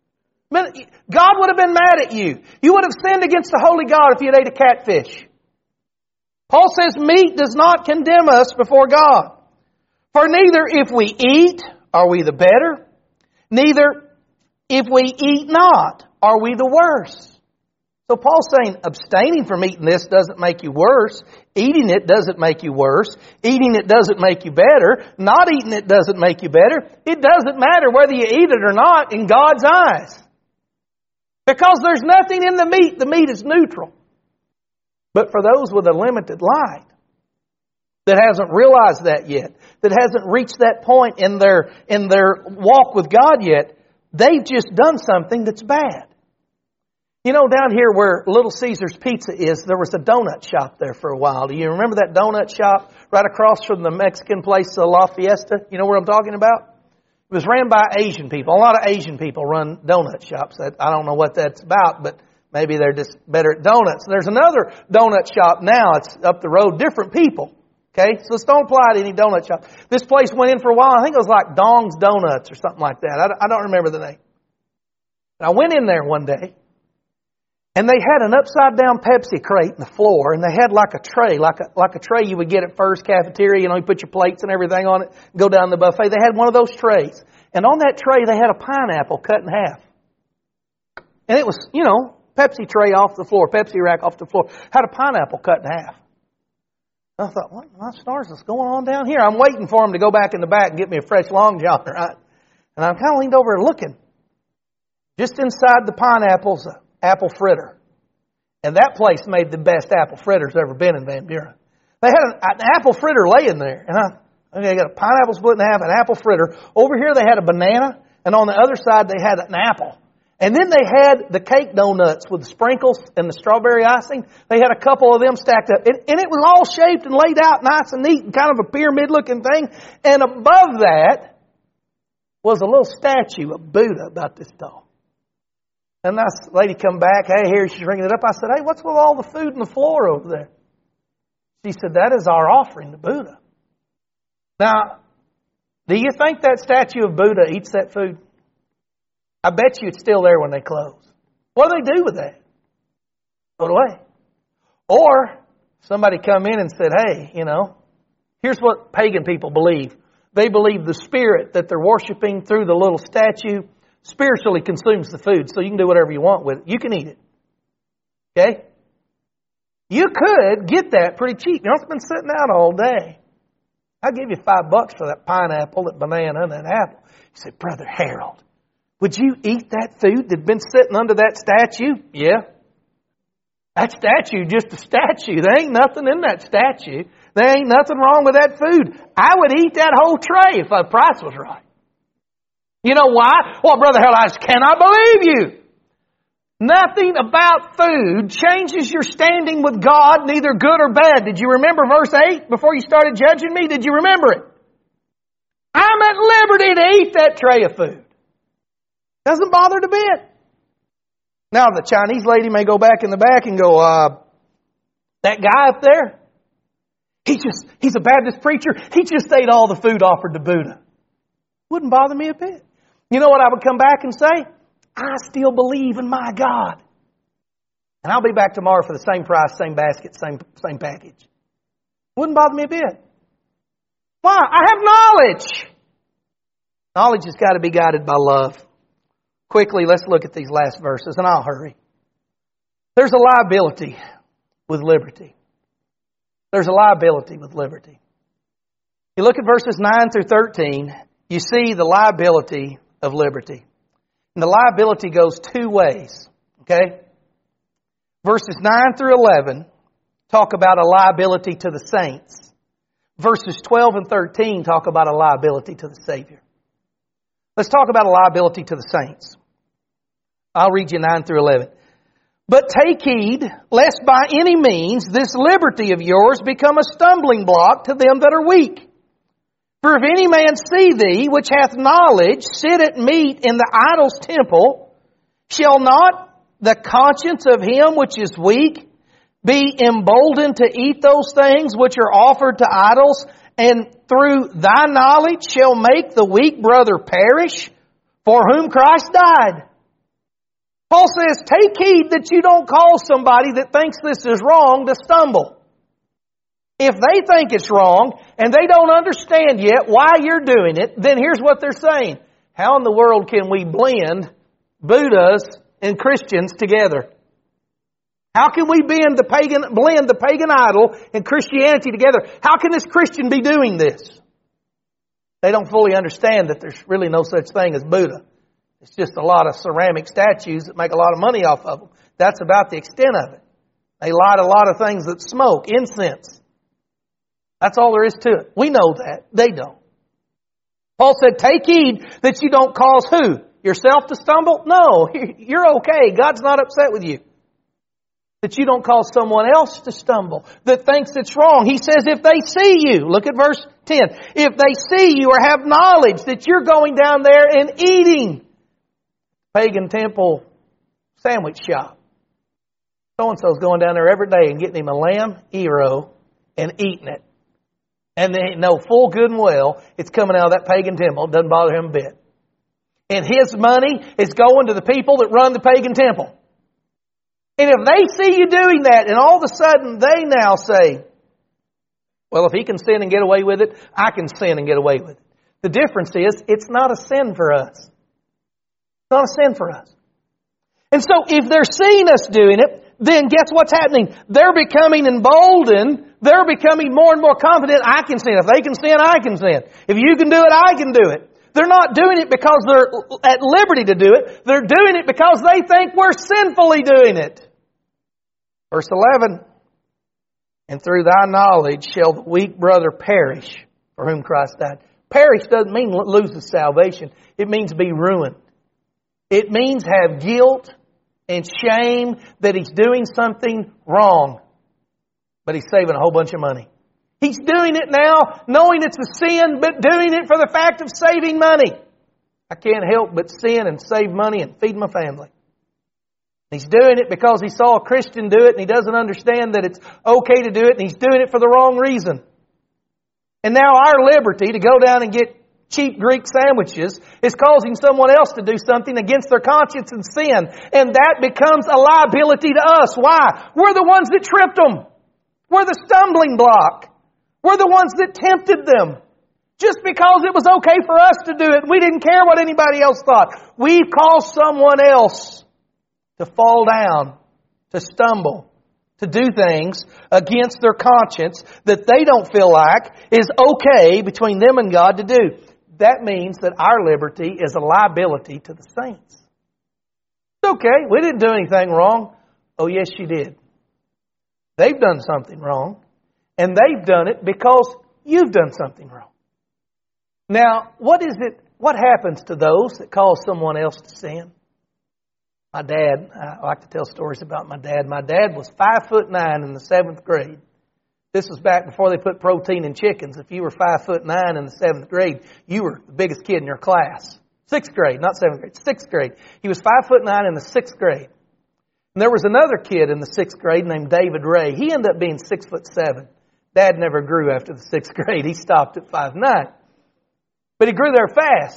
God would have been mad at you. You would have sinned against the holy God if you had ate a catfish. Paul says meat does not condemn us before God. For neither if we eat are we the better, neither if we eat not are we the worse. So Paul's saying abstaining from eating this doesn't make you worse. Eating it doesn't make you worse. Eating it doesn't make you better. Not eating it doesn't make you better. It doesn't matter whether you eat it or not in God's eyes. Because there's nothing in the meat is neutral. But for those with a limited light, that hasn't realized that yet, that hasn't reached that point in their walk with God yet, they've just done something that's bad. Down here where Little Caesar's Pizza is, there was a donut shop there for a while. Do you remember that donut shop right across from the Mexican place, La Fiesta? You know what I'm talking about? It was ran by Asian people. A lot of Asian people run donut shops. I don't know what that's about, but maybe they're just better at donuts. There's another donut shop now. It's up the road, different people. Okay, so this don't apply to any donut shop. This place went in for a while. I think it was like Dong's Donuts or something like that. I don't remember the name. And I went in there one day, And they had an upside down Pepsi crate in the floor, and they had like a tray, like a tray you would get at First Cafeteria, you put your plates and everything on it, go down the buffet. They had one of those trays. And on that tray they had a pineapple cut in half. And it was, Pepsi tray off the floor, Pepsi rack off the floor, had a pineapple cut in half. I thought, what my stars is going on down here? I'm waiting for him to go back in the back and get me a fresh Long John, right? And I'm kind of leaned over looking. Just inside the pineapple's apple fritter. And that place made the best apple fritters ever been in Van Buren. They had an apple fritter laying there. And they got a pineapple split in half, an apple fritter. Over here they had a banana, and on the other side they had an apple. And then they had the cake donuts with the sprinkles and the strawberry icing. They had a couple of them stacked up. And it was all shaped and laid out nice and neat and kind of a pyramid-looking thing. And above that was a little statue of Buddha about this tall. And this lady come back, hey, here, she's ringing it up. I said, hey, what's with all the food on the floor over there? She said, that is our offering to Buddha. Now, do you think that statue of Buddha eats that food? I bet you it's still there when they close. What do they do with that? Throw it away. Or somebody come in and said, hey, here's what pagan people believe. They believe the spirit that they're worshiping through the little statue spiritually consumes the food, so you can do whatever you want with it. You can eat it. Okay? You could get that pretty cheap. It's been sitting out all day. I'll give you $5 for that pineapple, that banana, and that apple. You say, Brother Harold, would you eat that food that had been sitting under that statue? Yeah. That statue, just a statue. There ain't nothing in that statue. There ain't nothing wrong with that food. I would eat that whole tray if the price was right. You know why? Well, Brother Harold, I just cannot believe you. Nothing about food changes your standing with God, neither good or bad. Did you remember verse 8 before you started judging me? Did you remember it? I'm at liberty to eat that tray of food. Doesn't bother a bit. Now, the Chinese lady may go back in the back and go, that guy up there, he's a Baptist preacher. He just ate all the food offered to Buddha. Wouldn't bother me a bit. You know what I would come back and say? I still believe in my God. And I'll be back tomorrow for the same price, same basket, same package. Wouldn't bother me a bit. Why? I have knowledge. Knowledge has got to be guided by love. Quickly, let's look at these last verses, and I'll hurry. There's a liability with liberty. There's a liability with liberty. You look at verses 9 through 13, you see the liability of liberty. And the liability goes two ways. Okay? Verses 9 through 11 talk about a liability to the saints. Verses 12 and 13 talk about a liability to the Savior. Let's talk about a liability to the saints. I'll read you 9 through 11. But take heed, lest by any means this liberty of yours become a stumbling block to them that are weak. For if any man see thee, which hath knowledge, sit at meat in the idol's temple, shall not the conscience of him which is weak be emboldened to eat those things which are offered to idols, and through thy knowledge shall make the weak brother perish, for whom Christ died? Paul says, take heed that you don't cause somebody that thinks this is wrong to stumble. If they think it's wrong, and they don't understand yet why you're doing it, then here's what they're saying. How in the world can we blend Buddhas and Christians together? How can we blend the pagan idol and Christianity together? How can this Christian be doing this? They don't fully understand that there's really no such thing as Buddha. It's just a lot of ceramic statues that make a lot of money off of them. That's about the extent of it. They light a lot of things that smoke, incense. That's all there is to it. We know that. They don't. Paul said, take heed that you don't cause who? Yourself to stumble? No, you're okay. God's not upset with you. That you don't cause someone else to stumble, that thinks it's wrong. He says, if they see you, look at verse 10, if they see you or have knowledge that you're going down there and eating pagan temple sandwich shop. So-and-so's going down there every day and getting him a lamb gyro and eating it. And they know full good and well it's coming out of that pagan temple. It doesn't bother him a bit. And his money is going to the people that run the pagan temple. And if they see you doing that, and all of a sudden they now say, well, if he can sin and get away with it, I can sin and get away with it. The difference is, it's not a sin for us. It's not a sin for us. And so, if they're seeing us doing it, then guess what's happening? They're becoming emboldened. They're becoming more and more confident. I can sin. If they can sin, I can sin. If you can do it, I can do it. They're not doing it because they're at liberty to do it. They're doing it because they think we're sinfully doing it. Verse 11, and through thy knowledge shall the weak brother perish for whom Christ died. Perish doesn't mean lose his salvation. It means be ruined. It means have guilt and shame that he's doing something wrong. But he's saving a whole bunch of money. He's doing it now knowing it's a sin, but doing it for the fact of saving money. I can't help but sin and save money and feed my family. He's doing it because he saw a Christian do it and he doesn't understand that it's okay to do it and he's doing it for the wrong reason. And now our liberty to go down and get cheap Greek sandwiches is causing someone else to do something against their conscience and sin. And that becomes a liability to us. Why? We're the ones that tripped them. We're the stumbling block. We're the ones that tempted them. Just because it was okay for us to do it, we didn't care what anybody else thought. We caused someone else to fall down, to stumble, to do things against their conscience that they don't feel like is okay between them and God to do. That means that our liberty is a liability to the saints. It's okay, we didn't do anything wrong. Oh yes, you did. They've done something wrong. And they've done it because you've done something wrong. Now, what happens to those that cause someone else to sin? My dad, I like to tell stories about my dad. My dad was 5'9" in the 7th grade. This was back before they put protein in chickens. If you were 5'9" in the 7th grade, you were the biggest kid in your class. 6th grade, not 7th grade, 6th grade. He was 5'9" in the 6th grade. And there was another kid in the 6th grade named David Ray. He ended up being 6'7". Dad never grew after the 6th grade. He stopped at 5'9". But he grew there fast.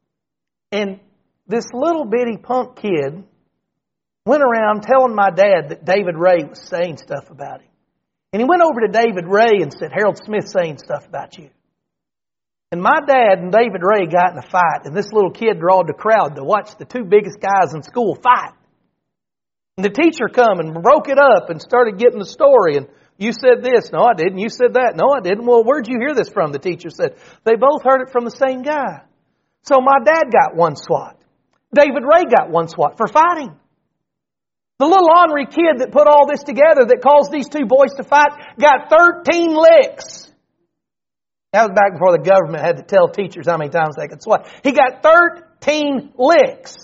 And this little bitty punk kid went around telling my dad that David Ray was saying stuff about him. And he went over to David Ray and said, Harold Smith's saying stuff about you. And my dad and David Ray got in a fight. And this little kid drawed the crowd to watch the two biggest guys in school fight. And the teacher come and broke it up and started getting the story. And you said this. No, I didn't. You said that. No, I didn't. Well, where'd you hear this from? The teacher said. They both heard it from the same guy. So my dad got one swat. David Ray got one swat for fighting. The little ornery kid that put all this together that caused these two boys to fight got 13 licks. That was back before the government had to tell teachers how many times they could swat. He got 13 licks.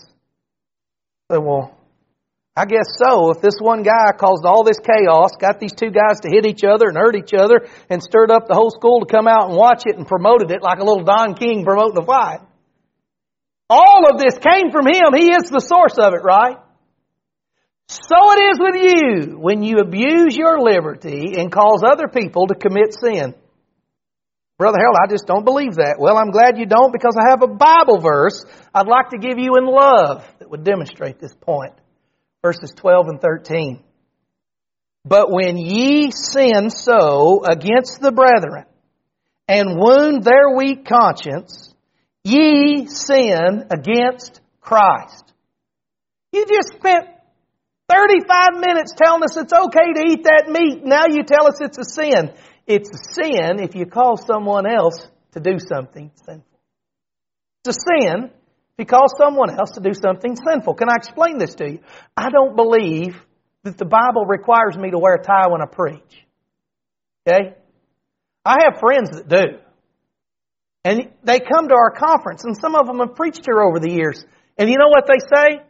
So, well, I guess so. If this one guy caused all this chaos, got these two guys to hit each other and hurt each other, and stirred up the whole school to come out and watch it and promoted it like a little Don King promoting a fight. All of this came from him. He is the source of it, right? So it is with you when you abuse your liberty and cause other people to commit sin. Brother Harold, I just don't believe that. Well, I'm glad you don't, because I have a Bible verse I'd like to give you in love that would demonstrate this point. Verses 12 and 13. But when ye sin so against the brethren and wound their weak conscience, ye sin against Christ. You just spent 35 minutes telling us it's okay to eat that meat. Now you tell us it's a sin. It's a sin if you cause someone else to do something sinful. It's a sin if you cause someone else to do something sinful. Can I explain this to you? I don't believe that the Bible requires me to wear a tie when I preach. Okay? I have friends that do. And they come to our conference, and some of them have preached here over the years. And you know what they say?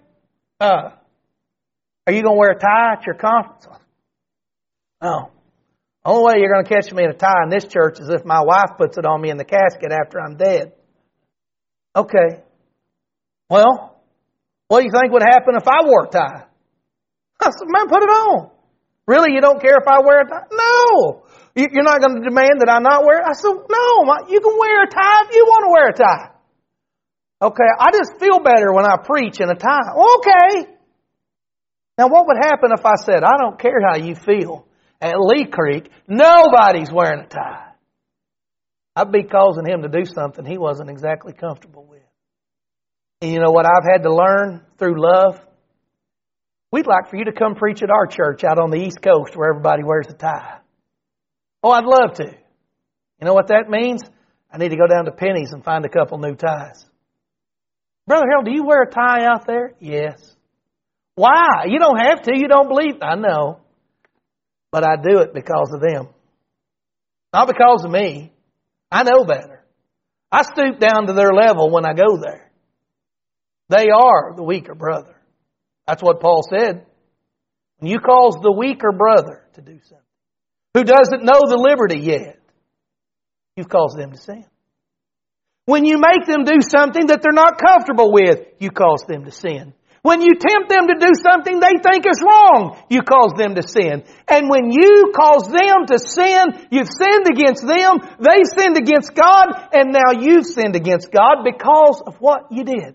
Are you going to wear a tie at your conference? No. The only way you're going to catch me in a tie in this church is if my wife puts it on me in the casket after I'm dead. Okay. Well, what do you think would happen if I wore a tie? I said, man, put it on. Really, you don't care if I wear a tie? No. You're not going to demand that I not wear it? I said, no, you can wear a tie if you want to wear a tie. Okay, I just feel better when I preach in a tie. Okay. Now what would happen if I said, I don't care how you feel, at Lee Creek, nobody's wearing a tie? I'd be causing him to do something he wasn't exactly comfortable with. And you know what I've had to learn through love? We'd like for you to come preach at our church out on the East Coast where everybody wears a tie. Oh, I'd love to. You know what that means? I need to go down to Penny's and find a couple new ties. Brother Harold, do you wear a tie out there? Yes. Why? You don't have to. You don't believe. I know. But I do it because of them. Not because of me. I know better. I stoop down to their level when I go there. They are the weaker brother. That's what Paul said. When you cause the weaker brother to do something, who doesn't know the liberty yet, you've caused them to sin. When you make them do something that they're not comfortable with, you cause them to sin. When you tempt them to do something they think is wrong, you cause them to sin. And when you cause them to sin, you've sinned against them, they sinned against God, and now you've sinned against God because of what you did.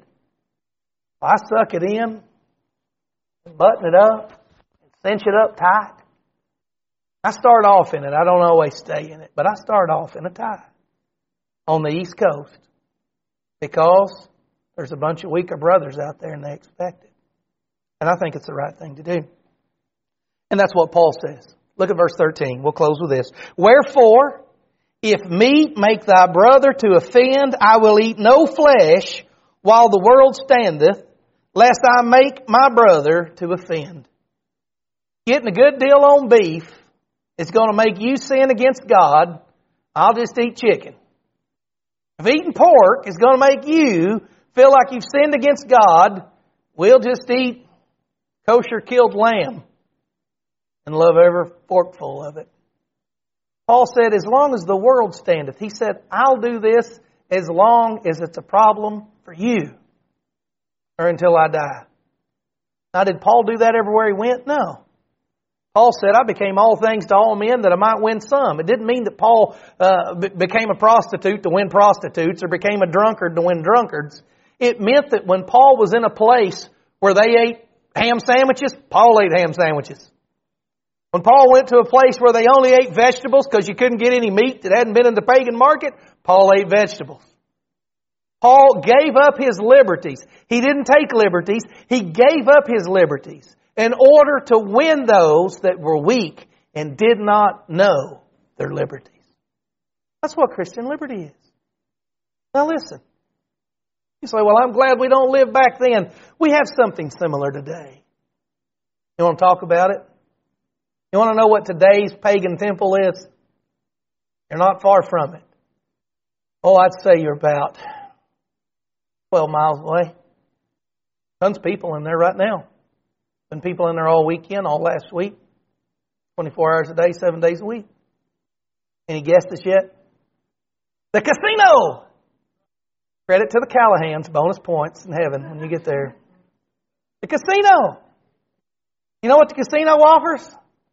I suck it in, button it up, cinch it up tight. I start off in it. I don't always stay in it, but I start off in a tie on the East Coast because there's a bunch of weaker brothers out there and they expect it. And I think it's the right thing to do. And that's what Paul says. Look at verse 13. We'll close with this. Wherefore, if meat make thy brother to offend, I will eat no flesh while the world standeth, lest I make my brother to offend. Getting a good deal on beef is going to make you sin against God. I'll just eat chicken. If eating pork is going to make you feel like you've sinned against God, we'll just eat kosher killed lamb and love every forkful of it. Paul said, as long as the world standeth, he said, I'll do this as long as it's a problem for you or until I die. Now, did Paul do that everywhere he went? No. Paul said, I became all things to all men that I might win some. It didn't mean that Paul became a prostitute to win prostitutes or became a drunkard to win drunkards. It meant that when Paul was in a place where they ate ham sandwiches, Paul ate ham sandwiches. When Paul went to a place where they only ate vegetables because you couldn't get any meat that hadn't been in the pagan market, Paul ate vegetables. Paul gave up his liberties. He didn't take liberties. He gave up his liberties in order to win those that were weak and did not know their liberties. That's what Christian liberty is. Now listen. You say, well, I'm glad we don't live back then. We have something similar today. You want to talk about it? You want to know what today's pagan temple is? You're not far from it. Oh, I'd say you're about 12 miles away. Tons of people in there right now. Been people in there all weekend, all last week. 24 hours a day, 7 days a week. Any guesses yet? The casino! Credit to the Callahans, bonus points in heaven when you get there. The casino! You know what the casino offers?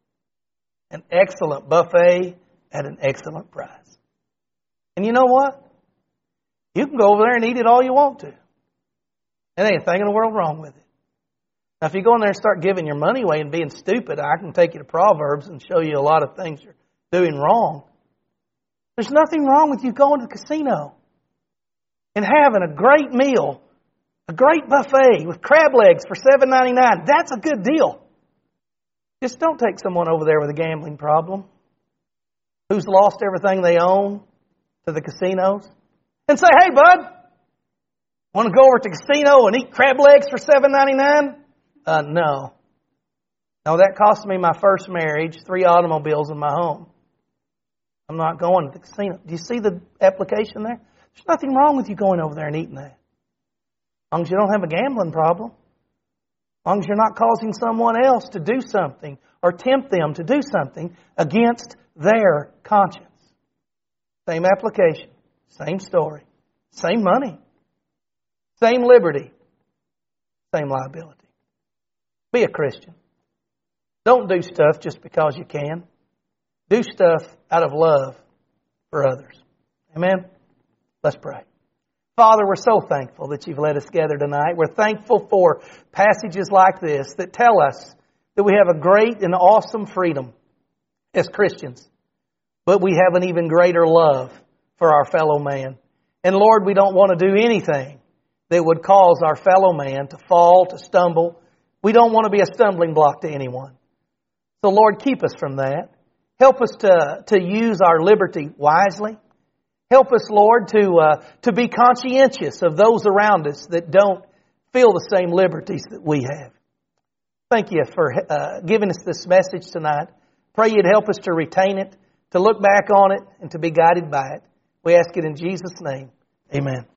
An excellent buffet at an excellent price. And you know what? You can go over there and eat it all you want to. There ain't a thing in the world wrong with it. Now, if you go in there and start giving your money away and being stupid, I can take you to Proverbs and show you a lot of things you're doing wrong. There's nothing wrong with you going to the casino and having a great meal, a great buffet with crab legs for $7.99. That's a good deal. Just don't take someone over there with a gambling problem who's lost everything they own to the casinos and say, hey, bud, want to go over to the casino and eat crab legs for $7.99? No. No, that cost me my first marriage, 3 automobiles in my home. I'm not going to the casino. Do you see the application there? There's nothing wrong with you going over there and eating that. As long as you don't have a gambling problem. As long as you're not causing someone else to do something or tempt them to do something against their conscience. Same application, same story, same money, same liberty, same liability. Be a Christian. Don't do stuff just because you can. Do stuff out of love for others. Amen? Let's pray. Father, we're so thankful that you've let us gather tonight. We're thankful for passages like this that tell us that we have a great and awesome freedom as Christians, but we have an even greater love for our fellow man. And Lord, we don't want to do anything that would cause our fellow man to fall, to stumble. We don't want to be a stumbling block to anyone. So Lord, keep us from that. Help us to use our liberty wisely. Help us, Lord, to be conscientious of those around us that don't feel the same liberties that we have. Thank you for giving us this message tonight. Pray you'd help us to retain it, to look back on it, and to be guided by it. We ask it in Jesus' name. Amen.